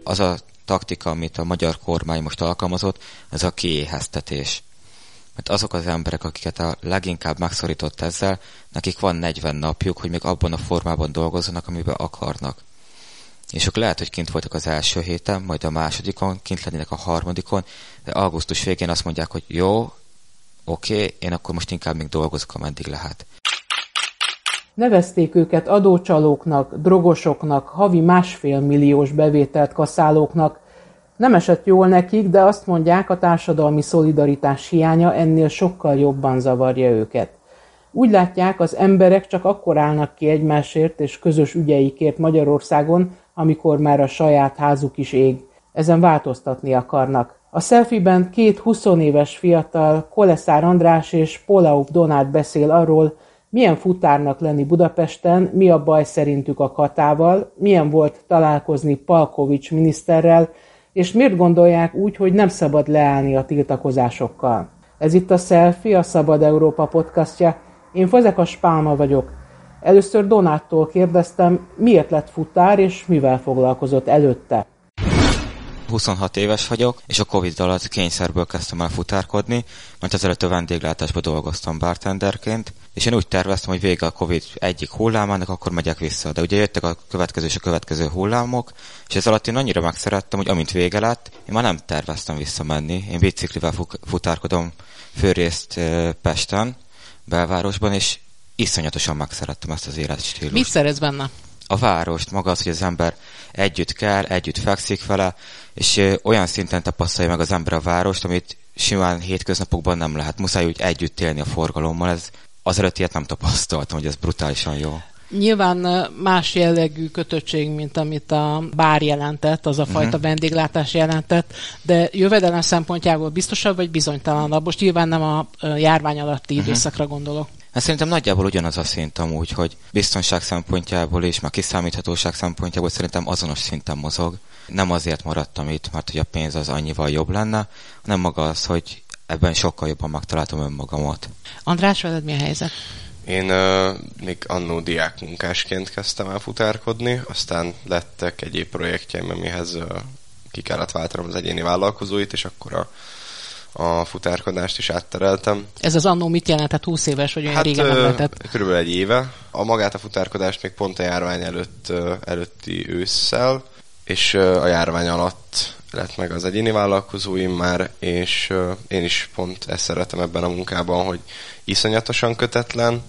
az a taktika, amit a magyar kormány most alkalmazott, ez a kiéheztetés. Mert azok az emberek, akiket a leginkább megszorított ezzel, nekik van 40 napjuk, hogy még abban a formában dolgozzanak, amiben akarnak. És ők lehet, hogy kint voltak az első héten, majd a másodikon, kint lennének a harmadikon, de augusztus végén azt mondják, hogy jó, oké, én akkor most inkább még dolgozok, ameddig lehet. Nevezték őket adócsalóknak, drogosoknak, havi 1,5 milliós bevételt kaszálóknak. Nem esett jól nekik, de azt mondják, a társadalmi szolidaritás hiánya ennél sokkal jobban zavarja őket. Úgy látják, az emberek csak akkor állnak ki egymásért és közös ügyeikért Magyarországon, amikor már a saját házuk is ég. Ezen változtatni akarnak. A selfie-ben 2 20 éves fiatal, Koleszár András és Polauf Donát beszél arról, milyen futárnak lenni Budapesten, mi a baj szerintük a Katával, milyen volt találkozni Palkovics miniszterrel, és miért gondolják úgy, hogy nem szabad leállni a tiltakozásokkal. Ez itt a Selfie, a Szabad Európa podcastja. Én Fazekas Pálma vagyok. Először Donáttól kérdeztem, miért lett futár, és mivel foglalkozott előtte. 26 éves vagyok, és a Covid alatt kényszerből kezdtem el futárkodni, mert ezelőtt a vendéglátásban dolgoztam bartenderként, és én úgy terveztem, hogy vége a Covid egyik hullámának, akkor megyek vissza. De ugye jöttek a következő hullámok, és ez alatt én annyira megszerettem, hogy amint vége lett, én már nem terveztem visszamenni. Én biciklivel futárkodom főrészt Pesten, belvárosban, és iszonyatosan megszerettem ezt az életstílust. Mit szeretsz benne? A várost, maga az, hogy az ember együtt kell, együtt fekszik vele, és olyan szinten tapasztalja meg az ember a várost, amit simán hétköznapokban nem lehet. Muszáj úgy együtt élni a forgalommal. Azelőtt ilyet nem tapasztaltam, hogy ez brutálisan jó. Nyilván más jellegű kötöttség, mint amit a bár jelentett, az a fajta vendéglátás jelentett, de jövedelem szempontjából biztosabb vagy bizonytalanabb? Most nyilván nem a járvány alatti időszakra gondolok. Hát szerintem nagyjából ugyanaz a szint amúgy, hogy biztonság szempontjából és meg kiszámíthatóság szempontjából szerintem azonos szinten mozog. Nem azért maradtam itt, mert hogy a pénz az annyival jobb lenne, hanem maga az, hogy ebben sokkal jobban megtaláltam önmagamat. András, veled mi a helyzet? Én még annó diákmunkásként kezdtem el futárkodni, aztán lettek egyéb projektjeim, amihez ki kellett váltanom az egyéni vállalkozóit, és akkor a futárkodást is áttereltem. Ez az annó mit jelent? Hát 20 éves, vagy olyan régen nem lehetett? Körülbelül egy éve. Magát a futárkodást még pont a járvány előtti ősszel, és a járvány alatt lett meg az egyéni vállalkozóim már, és én is pont ezt szeretem ebben a munkában, hogy iszonyatosan kötetlen,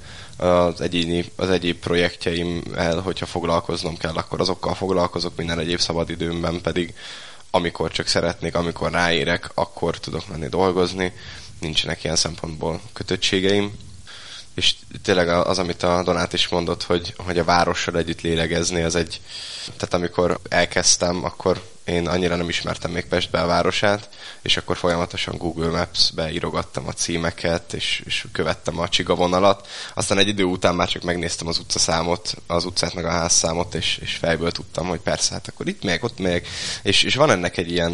az egyéb projektjeimmel, hogyha foglalkoznom kell, akkor azokkal foglalkozok, minden egyéb szabadidőmben pedig amikor csak szeretnék, amikor ráérek, akkor tudok menni dolgozni, nincsenek ilyen szempontból kötöttségeim. És tényleg az, amit a Donát is mondott, hogy a várossal együtt lélegezni, tehát amikor elkezdtem, akkor én annyira nem ismertem még Pest belvárosát, és akkor folyamatosan Google Maps-be írogattam a címeket, és követtem a csigavonalat. Aztán egy idő után már csak megnéztem az utcaszámot, az utcát meg a házszámot, és fejből tudtam, hogy persze, hát akkor itt még, ott még. És van ennek egy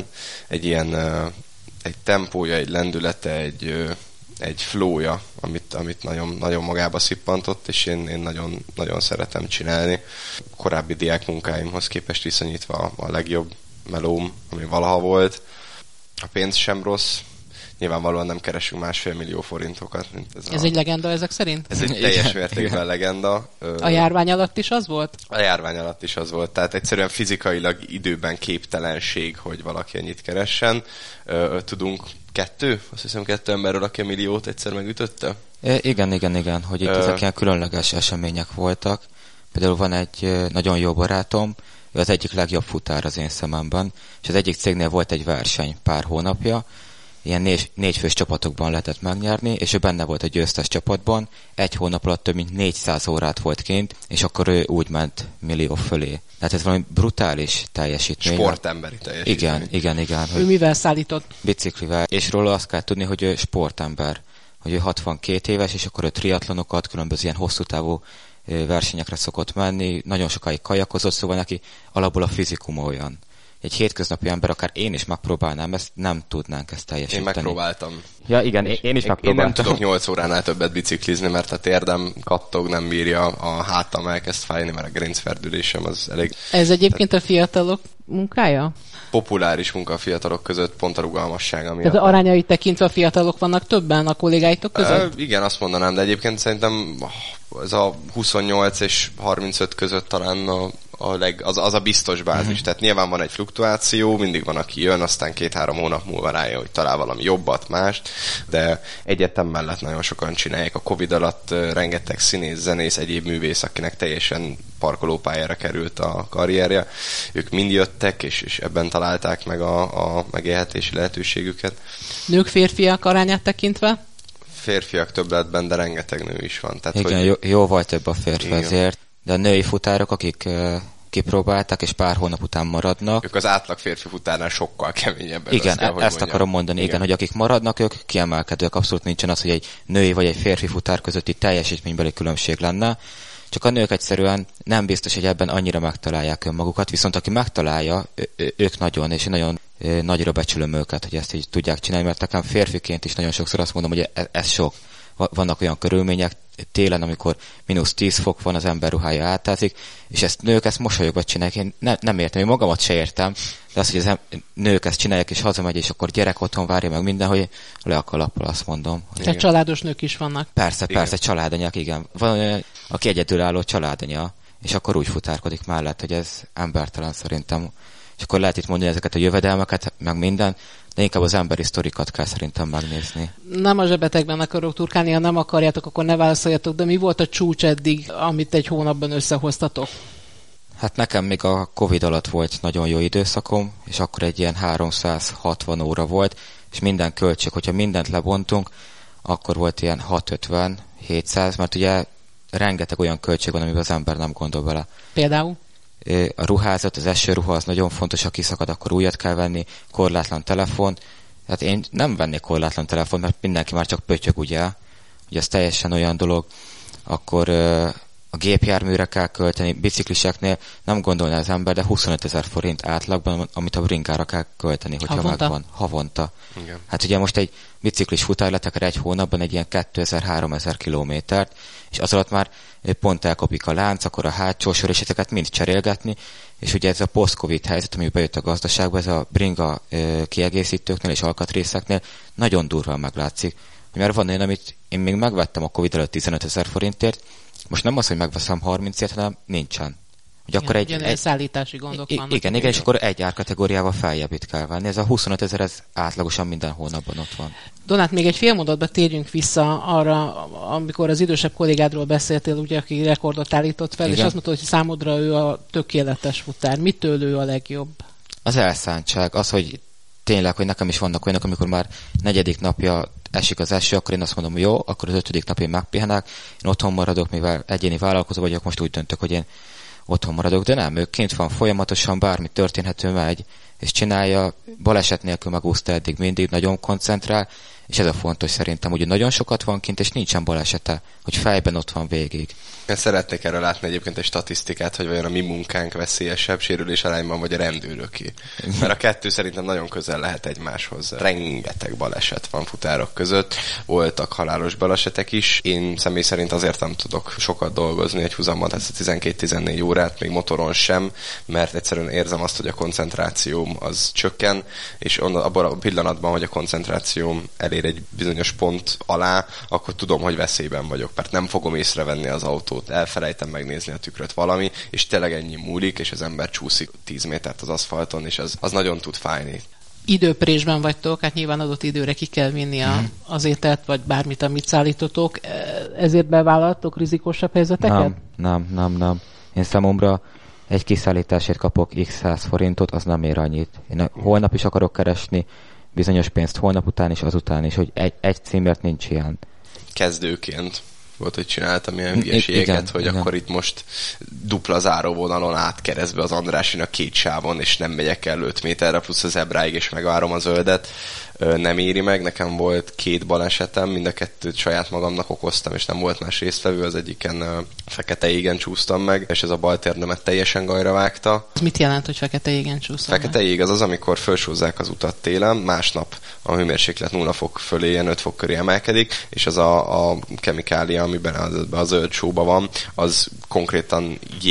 tempója, egy lendülete, egy flowja, amit nagyon, nagyon magába szippantott, és én nagyon, nagyon szeretem csinálni. Korábbi diákmunkáimhoz képest viszonyítva a legjobb melóm, ami valaha volt. A pénz sem rossz. Nyilvánvalóan nem keresünk 1,5 millió forintokat. Mint ez egy legenda ezek szerint? Ez egy teljes mértékben legenda. A járvány alatt is az volt? A járvány alatt is az volt. Tehát egyszerűen fizikailag időben képtelenség, hogy valaki ennyit keressen. Tudunk azt hiszem 2 emberről, aki a milliót egyszer megütötte? Igen, hogy itt ezek ilyen különleges események voltak. Például van egy nagyon jó barátom, ő az egyik legjobb futár az én szememben, és az egyik cégnél volt egy verseny pár hónapja, ilyen 4 fős csapatokban lehetett megnyerni, és ő benne volt a győztes csapatban, 1 hónap alatt több mint 400 órát volt kint, és akkor ő úgy ment millió fölé. Tehát ez valami brutális teljesítmény. Sportemberi teljesítmény. Igen. Ő mivel szállított? Biciklivel. És róla azt kell tudni, hogy ő sportember, hogy ő 62 éves, és akkor ő triatlonokat, különböző ilyen hosszú távú versenyekre szokott menni, nagyon sokáig kajakozott, szóval neki alapból a fizikuma olyan. Egy hétköznapi ember, akár én is megpróbálnám, ezt nem tudnánk ezt teljesíteni. Én megpróbáltam. Ja, igen, én is megpróbáltam. Én nem tudok 8 óránál többet biciklizni, mert a térdem kattog, nem bírja, a hátam elkezd fájni, mert a gerincferdülésem az elég... Ez egyébként a fiatalok munkája? Populáris munka a fiatalok között, pont a rugalmassága miatt. Tehát arányait tekintve a fiatalok vannak többen a kollégáitok között? Igen, azt mondanám, de egyébként szerintem ez a 28 és 35 között talán az a biztos bázis. Tehát nyilván van egy fluktuáció, mindig van, aki jön, aztán 2-3 hónap múlva rájön, hogy talál valami jobbat, mást, de egyetem mellett nagyon sokan csinálják. A Covid alatt rengeteg színész, zenész, egyéb művész, akinek teljesen parkolópályára került a karrierje. Ők mind jöttek, és ebben találták meg a megélhetési lehetőségüket. Nők, férfiak arányát tekintve? Férfiak többletben, de rengeteg nő is van. Tehát, igen, hogy... jóval több a férfi azért, de a női futárok, akik kipróbálták, és pár hónap után maradnak. Ők az átlag férfi futárnál sokkal keményebbek. Igen, ezt akarom mondani, igen, hogy akik maradnak, ők kiemelkedőek, abszolút nincsen az, hogy egy női vagy egy férfi futár közötti teljesítménybeli különbség lenne. Csak a nők egyszerűen nem biztos, hogy ebben annyira megtalálják önmagukat, viszont aki megtalálja, ők nagyon, és nagyon nagyra becsülöm őket, hogy ezt így tudják csinálni, mert nekem férfiként is nagyon sokszor azt mondom, hogy ez sok. Vannak olyan körülmények télen, amikor -10 fok van, az ember ruhája átázik, és ezt mosolyogva csinálják. Én nem értem, én magamat se értem, de az, hogy az nők ezt csinálják, és hazamegy, és akkor gyerek otthon várja meg minden, hogy le a kalappal, azt mondom. Tehát családos nők is vannak. Persze, családanyák, igen. Van olyan, aki egyedülálló családanya, és akkor úgy futárkodik mellett, hogy ez embertelen szerintem. És akkor lehet itt mondani ezeket a jövedelmeket, meg minden, de inkább az emberi sztorikat kell szerintem megnézni. Nem a zsebetekben akarok turkálni, ha nem akarjátok, akkor ne válaszoljatok, de mi volt a csúcs eddig, amit egy hónapban összehoztatok? Hát nekem még a Covid alatt volt nagyon jó időszakom, és akkor egy ilyen 360 óra volt, és minden költség, hogyha mindent lebontunk, akkor volt ilyen 650-700, mert ugye rengeteg olyan költség van, amiben az ember nem gondol bele. Például? A ruházat, az esőruha az nagyon fontos, ha kiszakad, akkor újat kell venni, korlátlan telefon. Hát én nem vennék korlátlan telefon, mert mindenki már csak pötyög, ugye ez teljesen olyan dolog. Akkor a gépjárműre kell költeni, bicikliseknél nem gondolná az ember, de 25 000 forint átlagban, amit a bringára kell költeni, hogyha megvan. Havonta. Igen. Hát ugye most egy biciklis futár leteker egy hónapban egy ilyen 2000-3000 kilométert, és az alatt már pont elkopik a lánc, akkor a hátsó sor, és ezeket mind cserélgetni, és ugye ez a post-covid helyzet, ami bejött a gazdaságba, ez a bringa kiegészítőknél és alkatrészeknél nagyon durván meglátszik. Mert van olyan, amit én még megvettem a Covid előtt 15 000 forintért, most nem az, hogy megveszem 30-ért, hanem nincsen. Hogy akkor egy szállítási gondok vannak. Igen, és akkor egy árkategóriával feljebb itt kell venni. Ez a 25 000, ez átlagosan minden hónapban ott van. Donát, még egy fél mondatban térjünk vissza arra, amikor az idősebb kollégádról beszéltél, ugye, aki rekordot állított fel, igen. És azt mondta, hogy számodra ő a tökéletes futár. Mitől ő a legjobb? Az elszántság, az, hogy tényleg, hogy nekem is vannak olyanok, amikor már 4. napja esik az eső, akkor én azt mondom, hogy jó, akkor az 5. napja megpihenek, én otthon maradok, mivel egyéni vállalkozó vagyok, most úgy döntök, hogy én otthon maradok, de nem, ő kint van folyamatosan, bármi történhető, megy, és csinálja, baleset nélkül megúszta eddig mindig, nagyon koncentrál, és ez a fontos szerintem, hogy nagyon sokat van kint, és nincsen balesete, hogy fejben ott van végig. Én szeretnék erről látni egyébként egy statisztikát, hogy vajon a mi munkánk veszélyesebb sérülés arányban, vagy a rendőröké. Mert a kettő szerintem nagyon közel lehet egymáshoz. Rengeteg baleset van futárok között, voltak halálos balesetek is. Én személy szerint azért nem tudok sokat dolgozni egy húzamban, tehát 12-14 órát, még motoron sem, mert egyszerűen érzem azt, hogy a koncentrációm az csökken, és abban a pillanatban, hogy a koncentrációm elér egy bizonyos pont alá, akkor tudom, hogy veszélyben vagyok, mert nem fogom észrevenni az autót, elfelejtem megnézni a tükröt valami, és tényleg ennyi múlik, és az ember csúszik 10 métert az aszfalton, és az nagyon tud fájni. Időprésben vagytok, hát nyilván adott időre ki kell vinni az ételt, vagy bármit, amit szállítotok. Ezért bevállaltok rizikósabb helyzeteket? Nem. Én számomra egy kiszállításért kapok x 100 forintot, az nem ér annyit. Én holnap is akarok keresni bizonyos pénzt, holnap után is, azután is, hogy egy címért nincs ilyen. Kezdőként volt, hogy csináltam ilyen hülyeségeket, hogy igen. Akkor itt most dupla záróvonalon átkeresztbe az Andrásinak 2 sávon, és nem megyek el 5 méterre plusz az zebráig, és megvárom a zöldet. Nem éri meg, nekem volt 2 balesetem, mind a 2 saját magamnak okoztam, és nem volt más résztvevő, az egyiken fekete égen csúsztam meg, és ez a bal térdemet teljesen gajra vágta. Ez mit jelent, hogy fekete égen csúsztam Fekete ég az, amikor fölsúzzák az utat télen, másnap a hőmérséklet 0 fok fölé, ilyen 5 fok köré emelkedik, és az a kemikália, amiben a zöld sóban van, az konkrétan jég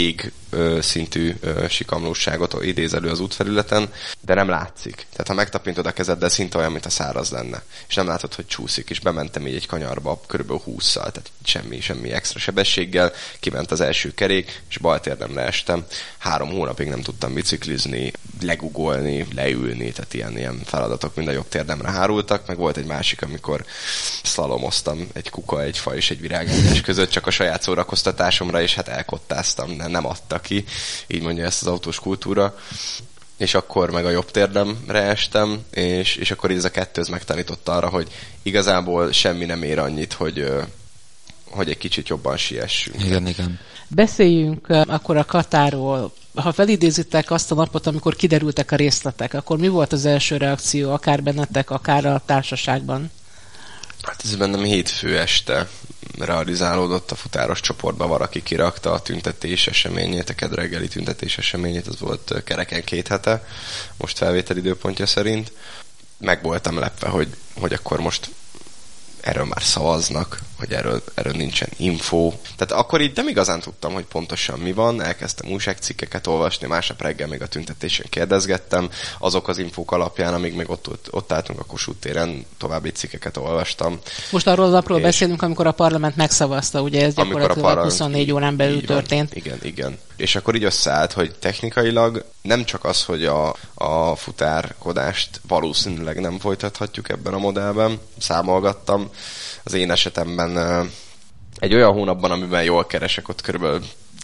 szintű sikamlóságot idéz elő az útfelületen, de nem látszik. Tehát ha megtapintod a kezeddel, szinte olyan, mint a száraz lenne. És nem látod, hogy csúszik, és bementem így egy kanyarba körülbelül 20-szal, tehát semmi extra sebességgel, kiment az első kerék, és baltérdemre estem. 3 hónapig nem tudtam biciklizni, legugolni, leülni, tehát ilyen feladatok mind a jobb térdemre hárultak, meg volt egy másik, amikor szlalomoztam egy kuka, egy fa és egy virágítás között, csak a saját szórakoztatásomra, és hát elkottáztam, nem adta ki, így mondja ezt az autós kultúra. És akkor meg a jobb térdemre estem, és akkor így ez a kettő megtanította arra, hogy igazából semmi nem ér annyit, hogy egy kicsit jobban siessünk. Igen. Beszéljünk akkor a Katáról. Ha felidézitek azt a napot, amikor kiderültek a részletek, akkor mi volt az első reakció, akár bennetek, akár a társaságban? Hát ez bennem hétfő este realizálódott a futáros csoportban, valaki kirakta a tüntetés eseményét, a kedreggeli tüntetés eseményét, az volt kereken 2 hete, most felvétel időpontja szerint. Meg voltam lepve, hogy akkor most erről már szavaznak, hogy erről nincsen info. Tehát akkor így nem igazán tudtam, hogy pontosan mi van, elkezdtem újságcikkeket olvasni, másnap reggel még a tüntetésen kérdezgettem, azok az infók alapján, amíg még ott álltunk a Kossuth téren, további cikkeket olvastam. Most arról az napról beszélünk, amikor a parlament megszavazta, ugye ez gyakorlatilag 24 órán belül történt. Igen. És akkor így összeállt, hogy technikailag nem csak az, hogy a futárkodást valószínűleg nem folytathatjuk ebben a modellben, számolgattam. Az én esetemben egy olyan hónapban, amiben jól keresek, ott körülbelül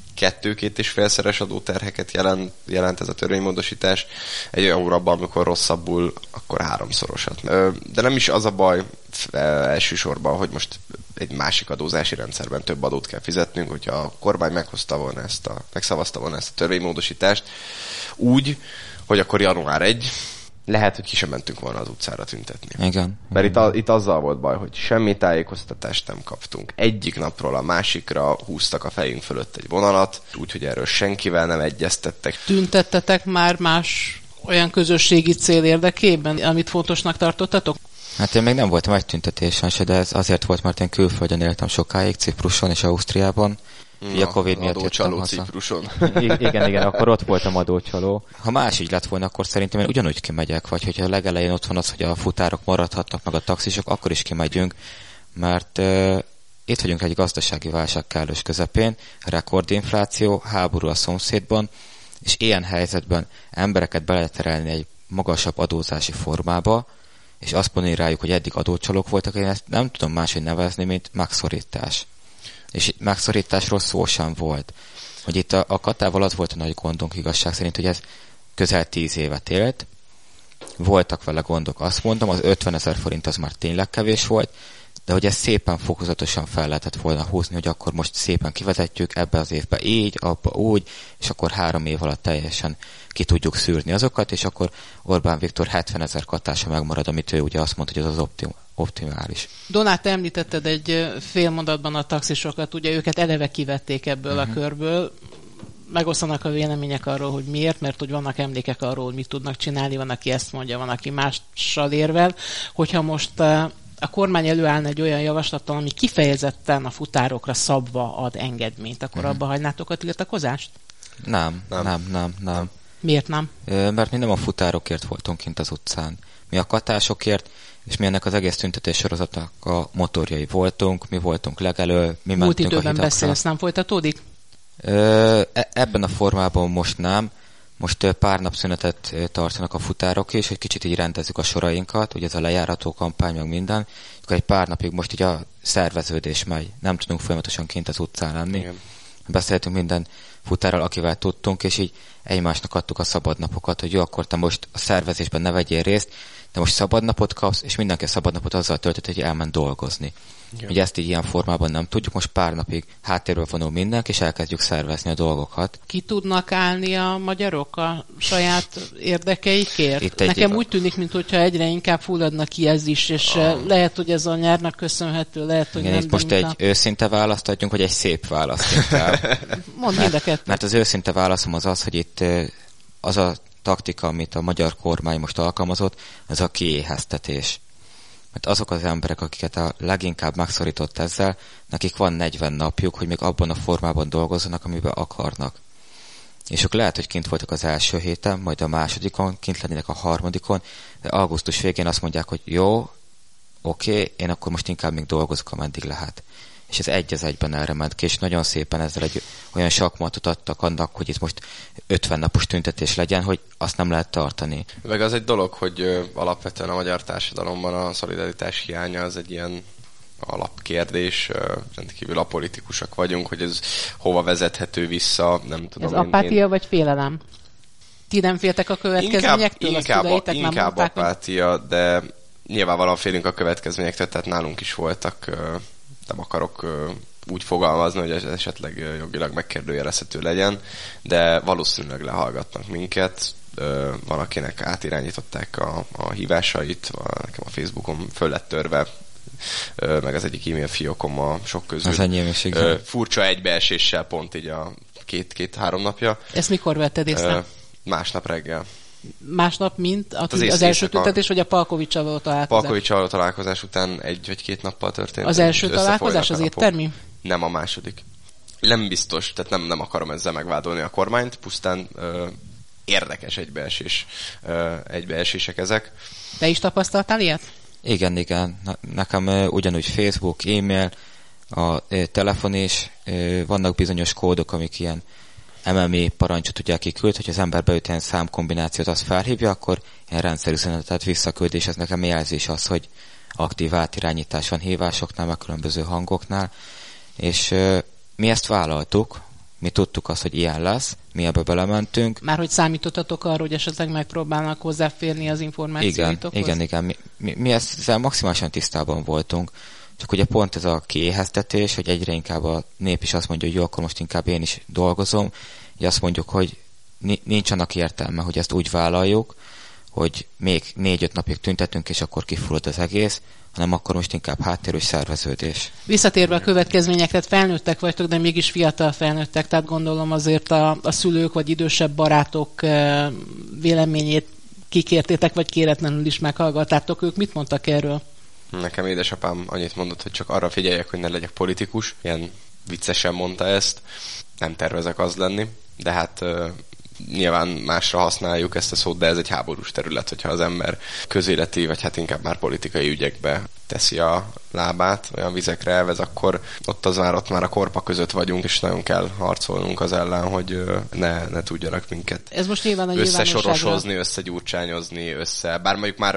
2-2,5-szeres adóterheket jelent ez a törvénymódosítás. Egy olyan hónapban, amikor rosszabbul, akkor 3-szorosat. De nem is az a baj elsősorban, hogy most egy másik adózási rendszerben több adót kell fizetnünk, hogyha a kormány megszavazta volna ezt a törvénymódosítást úgy, hogy akkor január 1, lehet, hogy ki sem mentünk volna az utcára tüntetni. Igen. Mert itt azzal volt baj, hogy semmi tájékoztatást nem kaptunk. Egyik napról a másikra húztak a fejünk fölött egy vonalat, úgyhogy erről senkivel nem egyeztettek. Tüntettetek már más olyan közösségi cél érdekében, amit fontosnak tartottatok? Hát én még nem voltam egy tüntetésen se, de ez azért volt, mert én külföldön éltem sokáig, Cipruson és Ausztriában. A Covid miatt adócsaló Cipruson. Igen, akkor ott voltam adócsaló. Ha más így lett volna, akkor szerintem én ugyanúgy kimegyek, vagy hogyha a legelején ott van az, hogy a futárok maradhatnak, meg a taxisok, akkor is kimegyünk, mert itt vagyunk egy gazdasági válság kellős közepén, rekordinfláció, háború a szomszédban, és ilyen helyzetben embereket beleterelni egy magasabb adózási formába, és azt mondani rájuk, hogy eddig adócsalók voltak, én ezt nem tudom máshogy nevezni, mint megszorítás. És itt megszorításról szó sem volt. Hogy itt a Katával az volt a nagy gondunk igazság szerint, hogy ez közel 10 évet élt, voltak vele gondok, azt mondom, az 50 000 forint az már tényleg kevés volt, de hogy ezt szépen fokozatosan fel lehetett volna húzni, hogy akkor most szépen kivezetjük ebbe az évbe így, abba úgy, és akkor 3 év alatt teljesen ki tudjuk szűrni azokat, és akkor Orbán Viktor 70 000 katása megmarad, amit ő ugye azt mondta, hogy az optimális. Donát, említetted egy fél mondatban a taxisokat, ugye őket eleve kivették ebből a körből. Megosztanak a vélemények arról, hogy miért, mert hogy vannak emlékek arról, hogy mit tudnak csinálni, van, aki ezt mondja, van, aki mással érvel. Hogyha most a kormány előállna egy olyan javaslattal, ami kifejezetten a futárokra szabva ad engedményt, akkor abba hagynátok a tiltakozást? Nem. Miért nem? Mert mi nem a futárokért voltunk kint az utcán. Mi a katásokért, és mi ennek az egész tüntetés sorozatnak a motorjai voltunk, mi voltunk legelő, mi mentünk a hidakra. Múlt időben beszélsz, nem folytatódik? Ebben a formában most nem. Most pár nap szünetet tartanak a futárok is, hogy kicsit így rendezzük a sorainkat, ugye ez a lejárató kampány, meg minden. Akkor egy pár napig most így a szerveződés megy. Nem tudunk folyamatosan kint az utcán lenni. Igen. Beszéltünk minden futárral, akivel tudtunk, és így egymásnak adtuk a szabadnapokat, hogy jó, akkor te most a szervezésben ne vegyél részt, de most szabadnapot kapsz, és mindenki a szabadnapot azzal töltött, hogy elment dolgozni. Ugye ezt így ilyen formában nem tudjuk, most pár napig háttérről vonul mindenki, és elkezdjük szervezni a dolgokat. Ki tudnak állni a magyarok a saját érdekeikért? Nekem úgy tűnik, mintha egyre inkább fulladnak ki ez is, és lehet, hogy ez a nyárnak köszönhető, lehet, hogy igen, nem. Most egy őszinte választ adjunk, vagy egy szép választ inkább. Mondd mind a kettőt. Mert az őszinte válaszom az, hogy itt az a taktika, amit a magyar kormány most alkalmazott, az a kiéheztetés. Mert azok az emberek, akiket a leginkább megszorított ezzel, nekik van 40 napjuk, hogy még abban a formában dolgozzanak, amiben akarnak. és akkor lehet, hogy kint voltak az első héten, majd a másodikon, kint lennének a harmadikon, de augusztus végén azt mondják, hogy jó, oké, én akkor most inkább még dolgozok, ameddig lehet. És ez egy az egyben erre ment ki, és nagyon szépen ezzel egy olyan sakmatot adtak annak, hogy itt most 50 napos tüntetés legyen, hogy azt nem lehet tartani. Meg az egy dolog, hogy alapvetően a magyar társadalomban a szolidaritás hiánya az egy ilyen alapkérdés, rendkívül apolitikusak vagyunk, hogy ez hova vezethető vissza, nem tudom. Ez apátia vagy félelem? Ti nem féltek a következményektől? Inkább apátia, de nyilvánvalóan félünk a következményektől, tehát nálunk is voltak, nem akarok úgy fogalmazni, hogy ez esetleg jogilag megkérdőjelezhető legyen, de valószínűleg lehallgatnak minket. Van, akinek átirányították a hívásait, nekem a Facebookon föl lett törve, meg az egyik e-mail fiókom a sok közül. Furcsa egybeeséssel pont így a két-három napja. Ezt mikor vetted észre? Másnap reggel. Másnap, mint az első tüntetés, vagy a Palkovics-sal való találkozás? Palkovics-sal való találkozás után 1 vagy 2 nappal történt. Az első találkozás az éttermi? Nem, a második. Nem biztos, tehát nem akarom ezzel megvádolni a kormányt, pusztán érdekes egybeesések ezek. Te is tapasztaltál ilyet? Igen. Nekem ugyanúgy Facebook, e-mail, a telefon is, vannak bizonyos kódok, amik ilyen MME parancsot ugye kiküld, hogy az ember beüt ilyen számkombinációt, azt felhívja, akkor ilyen rendszerüzenetet visszaküld, és ez nekem jelzés az, hogy aktív átirányítás van hívásoknál, meg különböző hangoknál, és mi ezt vállaltuk, mi tudtuk azt, hogy ilyen lesz, mi ebbe belementünk. Már hogy számítottatok arra, hogy esetleg megpróbálnak hozzáférni az információitokhoz? Igen. Mi ezzel maximálisan tisztában voltunk. Csak ugye pont ez a kiéheztetés, hogy egyre inkább a nép is azt mondja, hogy jó, akkor most inkább én is dolgozom. Így azt mondjuk, hogy nincs annak értelme, hogy ezt úgy vállaljuk, hogy még 4-5 napig tüntetünk, és akkor kifullad az egész, hanem akkor most inkább háttérős szerveződés. Visszatérve a következményekre, felnőttek vagytok, de mégis fiatal felnőttek, tehát gondolom azért a szülők vagy idősebb barátok véleményét kikértétek, vagy kéretlenül is meghallgattátok. Ők mit mondtak erről? Nekem édesapám annyit mondott, hogy csak arra figyeljek, hogy ne legyek politikus. Ilyen viccesen mondta ezt. Nem tervezek az lenni, de hát nyilván másra használjuk ezt a szót, de ez egy háborús terület, hogyha az ember közéleti, vagy hát inkább már politikai ügyekbe teszi a lábát, olyan vizekre elvez, akkor ott már a korpa között vagyunk, és nagyon kell harcolnunk az ellen, hogy ne tudjanak minket ez most nyilván a összesorosozni, összegyurcsányozni, bár mondjuk már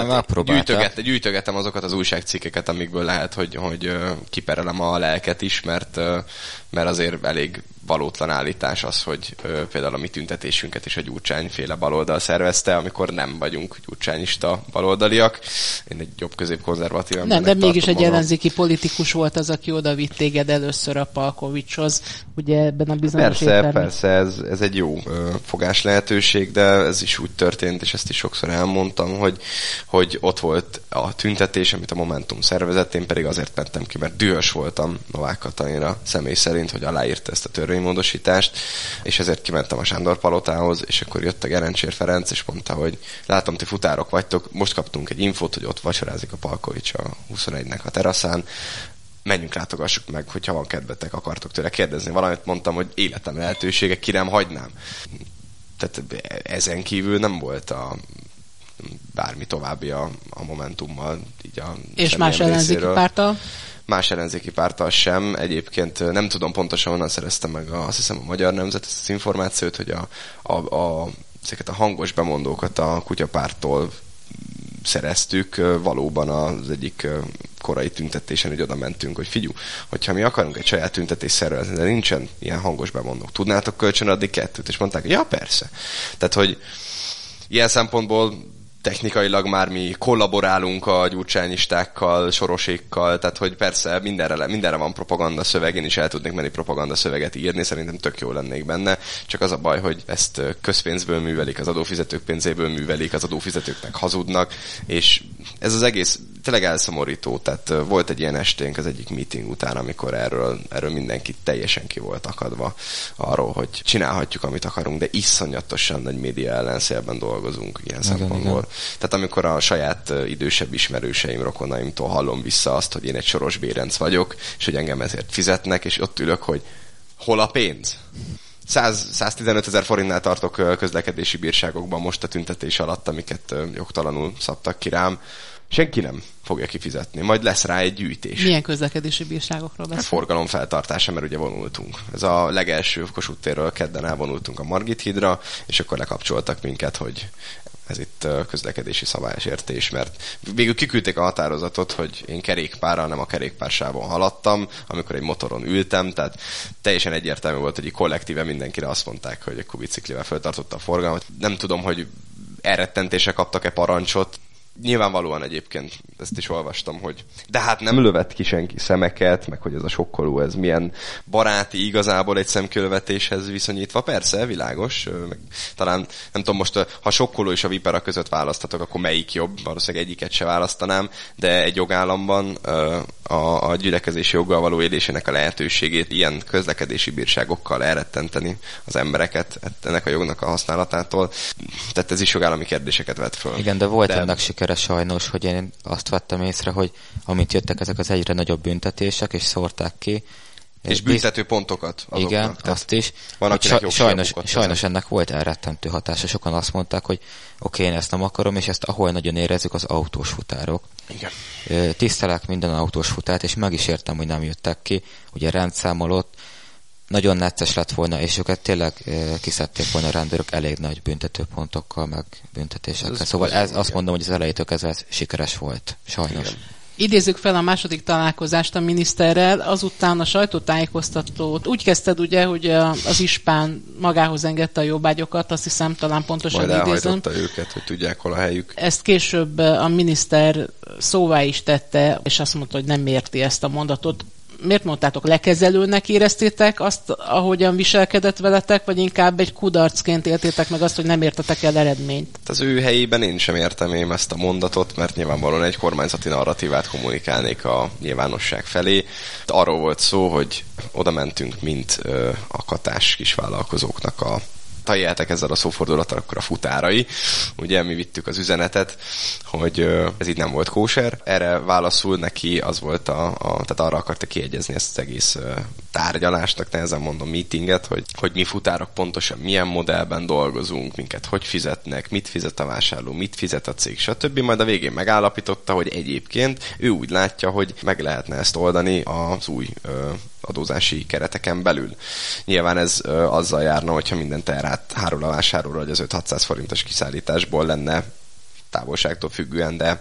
gyűjtögetem azokat az újságcikkeket, amikből lehet, hogy kiperelem a lelket is, mert azért elég valótlan állítás az, hogy például a mi tüntetésünket is a Gyurcsányféle baloldal szervezte, amikor nem vagyunk gyurcsányista baloldaliak. Én egy jobb középkonzervatív embernek nem, de mégis egy ellenzéki politikus volt az, aki oda vitt téged először a Palkovicshoz, ugye ebben a bizonyos értelemben. Persze, ez egy jó fogás lehetőség, de ez is úgy történt, és ezt is sokszor elmondtam, hogy ott volt a tüntetés, amit a Momentum szervezett, én pedig azért mentem ki, mert dühös voltam Novák Katalinra személy szerint, hogy aláírta ezt a törvénymódosítást, és ezért kimentem a Sándor palotához, és akkor jött a Gerencsér Ferenc, és mondta, hogy látom, ti futárok vagytok, most kaptunk egy infót, hogy ott vacsorázik a Palkovics a 21-nek a teraszán, menjünk, látogassuk meg, hogyha van kedvetek, akartok tőle kérdezni valamit, mondtam, hogy életem lehetősége, ki nem hagynám. Tehát ezen kívül nem volt bármi további a Momentummal, így a és más ellenzéki párttal? Más ellenzéki párttal sem. Egyébként nem tudom pontosan, honnan szereztem meg azt hiszem a Magyar Nemzet ezt az információt, hogy ezeket a hangos bemondókat a Kutyapárttól szereztük. Valóban az egyik korai tüntetésen, hogy oda mentünk, hogy figyelj, hogyha mi akarunk egy saját tüntetést szervezni, de nincsen ilyen hangos bemondók, tudnátok kölcsönadni 2? És mondták, hogy ja, persze. Tehát, hogy ilyen szempontból technikailag már mi kollaborálunk a gyurcsányistákkal, sorosékkal, tehát hogy persze mindenre van propaganda szöveg, én is el tudnék menni propaganda szöveget írni, szerintem tök jó lennék benne, csak az a baj, hogy ezt közpénzből művelik, az adófizetők pénzéből művelik, az adófizetőknek hazudnak, és ez az egész tényleg elszomorító, tehát volt egy ilyen esténk az egyik meeting után, amikor erről mindenki teljesen ki volt akadva arról, hogy csinálhatjuk, amit akarunk, de iszonyatosan nagy média ellenszélben dolgozunk ilyen szempontból. Tehát amikor a saját idősebb ismerőseim, rokonaimtól hallom vissza azt, hogy én egy Soros Bérenc vagyok, és hogy engem ezért fizetnek, és ott ülök, hogy hol a pénz? 115 000 forintnál tartok közlekedési bírságokban most a tüntetés alatt, amiket jogtalanul szabtak ki rám. Senki nem fogja kifizetni. Majd lesz rá egy gyűjtés. Milyen közlekedési bírságokról beszél? Forgalomfeltartása, mert ugye vonultunk. Ez a legelső Kossuth térről kedden elvonultunk a Margit hídra, és akkor lekapcsoltak minket, hogy ez itt közlekedési szabálysértés, mert végül kiküldték a határozatot, hogy én kerékpárral, nem a kerékpársávon haladtam, amikor egy motoron ültem, tehát teljesen egyértelmű volt, hogy kollektíve mindenkire azt mondták, hogy egy biciklivel feltartotta a forgalmat. Nem tudom, hogy elrettentésre kaptak-e parancsot. Nyilvánvalóan egyébként ezt is olvastam, hogy de hát nem lövett ki senki szemeket, meg hogy ez a sokkoló, ez milyen baráti igazából egy szemkilövetéshez viszonyítva. Persze, világos. Meg talán, nem tudom most, ha sokkoló és a vipera között választhatok, akkor melyik jobb? Valószínűleg egyiket se választanám, de egy jogállamban a gyülekezési joggal való élésének a lehetőségét ilyen közlekedési bírságokkal elrettenteni az embereket ennek a jognak a használatától. Tehát ez is jogállami kérdéseket vet föl. Igen, de volt ennek sikere sajnos, hogy én azt vettem észre, hogy amint jöttek ezek az egyre nagyobb büntetések, és szórták ki. És büntető pontokat azoknak. Igen, azt is. Sajnos ennek volt elrettentő hatása. Sokan azt mondták, hogy oké, én ezt nem akarom, és ezt ahol nagyon érezzük, az autós futárok. Igen. Tisztelek minden autós futárt, és meg is értem, hogy nem jöttek ki. Ugye rendszámolott, nagyon necces lett volna, és őket tényleg kiszedték volna a rendőrök elég nagy büntetőpontokkal, meg büntetésekkel. Szóval azt mondom, hogy az elejétől kezdve sikeres volt, sajnos. Igen. Idézzük fel a második találkozást a miniszterrel, azután a sajtótájékoztatót úgy kezdted ugye, hogy az ispán magához engedte a jobbágyokat, azt hiszem talán pontosan idézem. Majd elhajtotta őket, hogy tudják, hol a helyük. Ezt később a miniszter szóvá is tette, és azt mondta, hogy nem érti ezt a mondatot. Miért mondtátok, lekezelőnek éreztétek azt, ahogyan viselkedett veletek, vagy inkább egy kudarcként éltétek meg azt, hogy nem értetek el eredményt? Az ő helyében én sem értem ezt a mondatot, mert nyilvánvalóan egy kormányzati narratívát kommunikálnék a nyilvánosság felé. Arról volt szó, hogy oda mentünk, mint a katás kisvállalkozóknak ha éltek ezzel a szófordulattal, akkor a futárai. Ugye mi vittük az üzenetet, hogy ez így nem volt kóser. Erre válaszul neki az volt tehát arra akarta kiegyezni ezt az egész tárgyalásnak, nehezen mondom meetinget, hogy mi futárok pontosan milyen modellben dolgozunk, minket hogy fizetnek, mit fizet a vásárló, mit fizet a cég, stb. Majd a végén megállapította, hogy egyébként ő úgy látja, hogy meg lehetne ezt oldani az új adózási kereteken belül. Nyilván ez azzal járna, hogyha minden terát hárul a vásárlóra, hogy az 5-600 forintos kiszállításból lenne távolságtól függően, de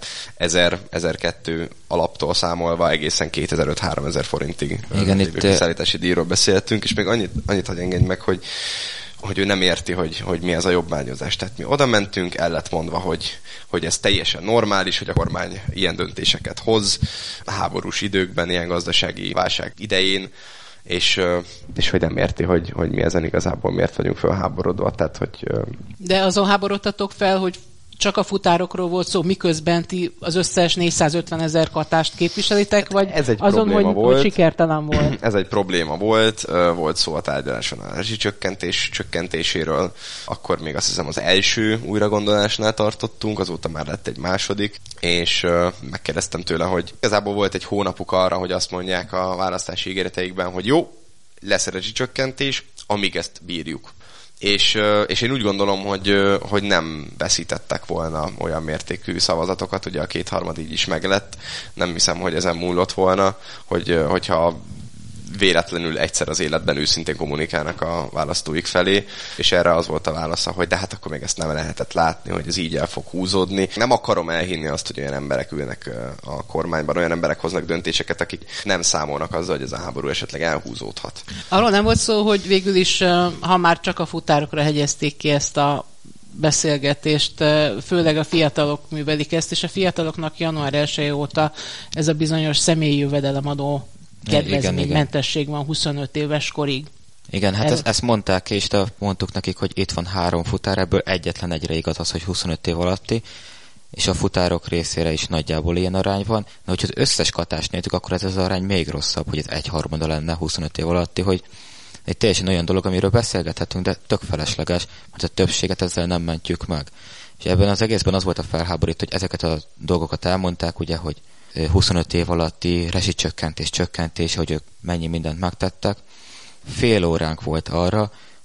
1000-1200 alaptól számolva egészen 2500-3000 forintig kiszállítási díjról beszéltünk, és még annyit hagy engedj meg, hogy ő nem érti, hogy mi ez a jobbágyozás. Tehát mi oda mentünk, el lett mondva, hogy ez teljesen normális, hogy a kormány ilyen döntéseket hoz háborús időkben, ilyen gazdasági válság idején, és hogy nem érti, hogy mi ezen igazából miért vagyunk fölháborodva. Tehát, hogy... De azon háborodtatok fel, hogy csak a futárokról volt szó, miközben ti az összes 450 000 katást képviselitek, vagy ez egy azon, hogy sikertelen volt? Ez egy probléma volt szó a tárgyaláson a csökkentéséről, akkor még azt hiszem az első újragondolásnál tartottunk, azóta már lett egy második, és megkérdeztem tőle, hogy igazából volt egy hónapuk arra, hogy azt mondják a választási ígéreteikben, hogy jó, lesz a csökkentés, amíg ezt bírjuk. És én úgy gondolom, hogy nem veszítettek volna olyan mértékű szavazatokat, ugye a 2/3 így is meglett. Nem hiszem, hogy ezen múlott volna, hogyha véletlenül egyszer az életben őszintén kommunikálnak a választóik felé, és erre az volt a válasza, hogy de hát akkor még ezt nem lehetett látni, hogy ez így el fog húzódni. Nem akarom elhinni azt, hogy olyan emberek ülnek a kormányban, olyan emberek hoznak döntéseket, akik nem számolnak azzal, hogy ez a háború esetleg elhúzódhat. Arról nem volt szó, hogy végül is, ha már csak a futárokra hegyezték ki ezt a beszélgetést, főleg a fiatalok művelik ezt, és a fiataloknak január 1 óta ez a bizonyos személyi jövedelemadó kedvezménymentesség van 25 éves korig. Igen, hát ezt mondták, és mondtuk nekik, hogy itt van 3 futár, ebből egyetlen egyre igaz az, hogy 25 év alatti, és a futárok részére is nagyjából ilyen arány van. De hogyha az összes katást nézzük, akkor ez az arány még rosszabb, hogy ez 1/3 lenne 25 év alatti, hogy egy teljesen olyan dolog, amiről beszélgethetünk, de tök felesleges, mert a többséget ezzel nem mentjük meg. És ebben az egészben az volt a felháborító, hogy ezeket a dolgokat elmondták, ugye, hogy 25 év alatti rezsicsökkentés, hogy ők mennyi mindent megtettek. Fél óránk volt arra,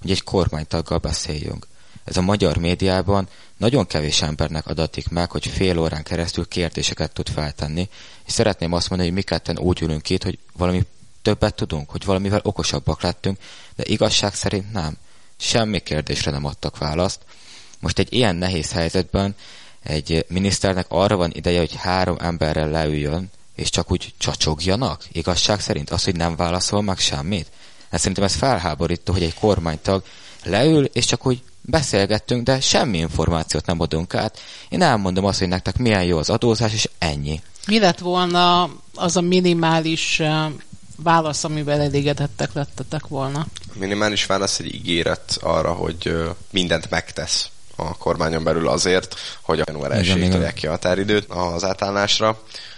hogy egy kormánytaggal beszéljünk. Ez a magyar médiában nagyon kevés embernek adatik meg, hogy fél órán keresztül kérdéseket tud feltenni, és szeretném azt mondani, hogy mi ketten úgy ülünk itt, hogy valami többet tudunk, hogy valamivel okosabbak lettünk, de igazság szerint nem. Semmi kérdésre nem adtak választ. Most egy ilyen nehéz helyzetben egy miniszternek arra van ideje, hogy 3 emberrel leüljön, és csak úgy csacsogjanak? Igazság szerint az, hogy nem válaszol meg semmit? Szerintem ez felháborító, hogy egy kormánytag leül, és csak úgy beszélgettünk, de semmi információt nem adunk át. Én elmondom azt, hogy nektek milyen jó az adózás, és ennyi. Mi lett volna az a minimális válasz, amivel elégedettek lettetek volna? A minimális válasz egy ígéret arra, hogy mindent megtesz a kormányon belül azért, hogy a január 1-ig tolják ki a határidőt az átállásra.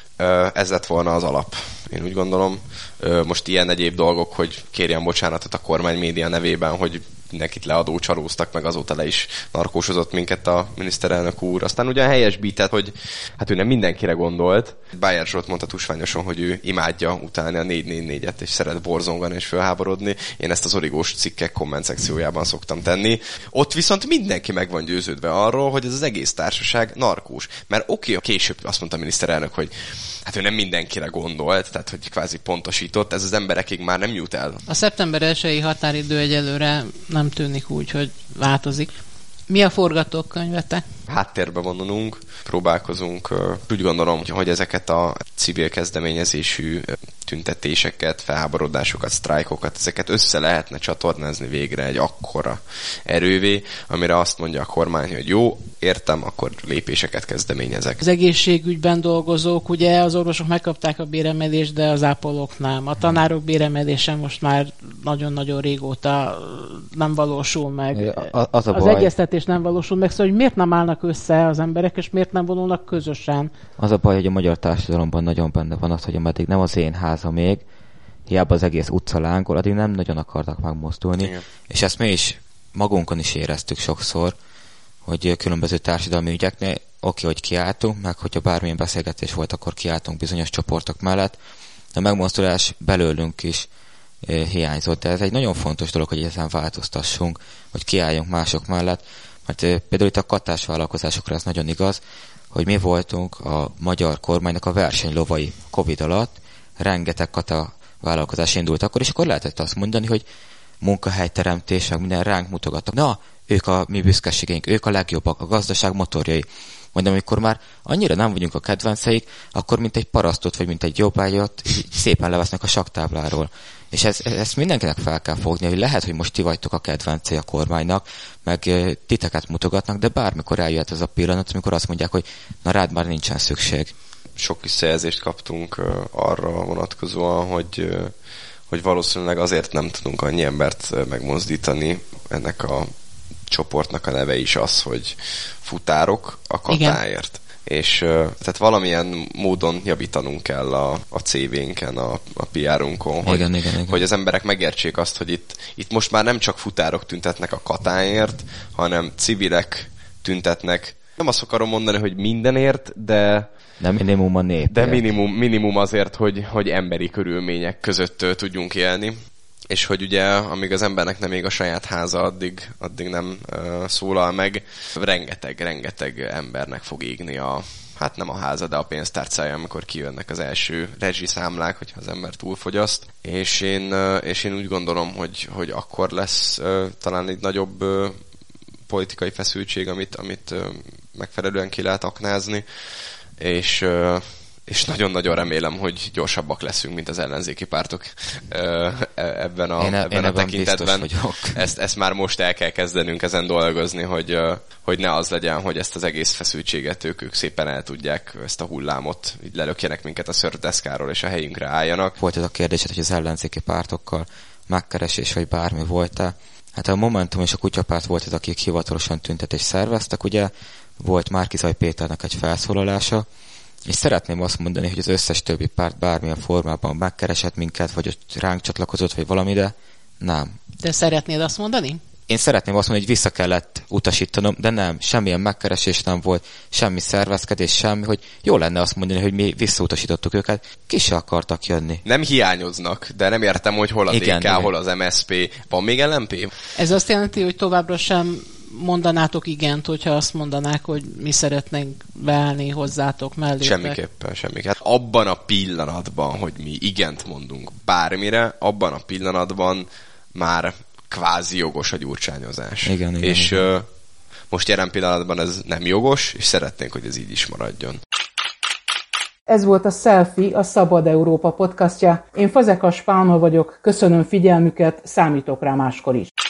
Ez lett volna az alap. Én úgy gondolom, most ilyen egyéb dolgok, hogy kérjen bocsánatot a kormány média nevében, hogy mindenkit leadócsalóztak, meg azóta le is narkósozott minket a miniszterelnök úr. Aztán ugye a helyesbített, hogy hát ő nem mindenkire gondolt. Bájer Zsolt mondta tusványosan, hogy ő imádja utálni a 444-et, és szeret borzongani és fölháborodni. Én ezt az origós cikkek komment szekciójában szoktam tenni. Ott viszont mindenki meg van győződve arról, hogy ez az egész társaság narkós. Mert később azt mondta a miniszterelnök, hogy hát ő nem mindenkire gondolt, tehát hogy kvázi pontosított, ez az emberekig már nem jut el. A szeptember 1-i határidő egyelőre nem tűnik úgy, hogy változik. Mi a forgatókönyvetek? Háttérbe vonulunk, próbálkozunk. Úgy gondolom, hogy ezeket a civil kezdeményezésű tüntetéseket, felháborodásokat, sztrájkokat, ezeket össze lehetne csatornázni végre egy akkora erővé, amire azt mondja a kormány, hogy jó, értem, akkor lépéseket kezdeményezek. Az egészségügyben dolgozók, ugye az orvosok megkapták a béremelést, de az ápolók nem. A tanárok béremelése most már nagyon-nagyon régóta nem valósul meg. Az egyeztetés nem valósul meg, szóval hogy miért nem állnak össze az emberek, és miért nem vonulnak közösen? Az a baj, hogy a magyar társadalomban nagyon benne van az, hogy ameddig nem az én háza még, hiába az egész utca lángol, addig nem nagyon akartak megmozdulni. Igen. És ezt mi is magunkon is éreztük sokszor, hogy különböző társadalmi ügyeknél hogy kiálltunk, meg hogyha bármilyen beszélgetés volt, akkor kiálltunk bizonyos csoportok mellett. A megmozdulás belőlünk is hiányzott, de ez egy nagyon fontos dolog, hogy ezen változtassunk, hogy kiálljunk mások mellett, mert például itt a katás vállalkozásokra ez nagyon igaz, hogy mi voltunk a magyar kormánynak a versenylovai Covid alatt, rengeteg kata vállalkozás indult akkor, és akkor lehetett azt mondani, hogy munkahelyteremtés, meg minden ránk mutogattak. Na, ők a mi büszkeségeink, ők a legjobbak, a gazdaság motorjai. Majd amikor már annyira nem vagyunk a kedvenceik, akkor mint egy parasztot, vagy mint egy jobbágyat szépen levesznek a saktábláról. És ezt mindenkinek fel kell fogni, hogy lehet, hogy most ti vagytok a kedvencei a kormánynak, meg titeket mutogatnak, de bármikor eljöhet ez a pillanat, amikor azt mondják, hogy na rád már nincsen szükség. Sok visszajelzést kaptunk arra vonatkozóan, hogy valószínűleg azért nem tudunk annyi embert megmozdítani. Ennek a csoportnak a neve is az, hogy futárok a katáért. Igen. És tehát valamilyen módon javítanunk kell a CV-nken, a PR-unkon, hogy az emberek megértsék azt, hogy itt most már nem csak futárok tüntetnek a katáért, hanem civilek tüntetnek. Nem azt akarom mondani, hogy mindenért, de minimum a nép. De minimum azért, hogy emberi körülmények között tudjunk élni. És hogy ugye, amíg az embernek nem ég a saját háza, addig nem szólal meg, rengeteg embernek fog égni hát nem a háza, de a pénztárcája, amikor kijönnek az első rezsiszámlák, hogyha az ember túlfogyaszt. És én úgy gondolom, hogy akkor lesz talán egy nagyobb politikai feszültség, amit megfelelően ki lehet aknázni, és nagyon-nagyon remélem, hogy gyorsabbak leszünk, mint az ellenzéki pártok ebben a tekintetben. Ezt már most el kell kezdenünk ezen dolgozni, hogy ne az legyen, hogy ezt az egész feszültséget ők szépen el tudják, ezt a hullámot, így lelökjenek minket a szörfdeszkáról, és a helyünkre álljanak. Volt ez a kérdésed, hogy az ellenzéki pártokkal megkeresés, vagy bármi volt-e? Hát a Momentum és a Kutyapárt volt az, akik hivatalosan tüntetést szerveztek, ugye volt Márki-Zay Péternek egy felszólalása, és szeretném azt mondani, hogy az összes többi párt bármilyen formában megkeresett minket, vagy ránk csatlakozott, vagy valami, de nem. De szeretnéd azt mondani? Én szeretném azt mondani, hogy vissza kellett utasítanom, de nem, semmilyen megkeresés nem volt, semmi szervezkedés, semmi, hogy jó lenne azt mondani, hogy mi visszautasítottuk őket, ki se akartak jönni. Nem hiányoznak, de nem értem, hogy hol a DK, hol az MSZP. Van még LMP? Ez azt jelenti, hogy továbbra sem mondanátok igent, hogyha azt mondanák, hogy mi szeretnénk beállni hozzátok mellé. Semmiképpen. Hát abban a pillanatban, hogy mi igent mondunk bármire, abban a pillanatban már kvázi jogos a gyurcsányozás. Igen, és most jelen pillanatban ez nem jogos, és szeretnénk, hogy ez így is maradjon. Ez volt a Selfie, a Szabad Európa podcastja. Én Fazekas Pálma vagyok, köszönöm figyelmüket, számítok rá máskor is.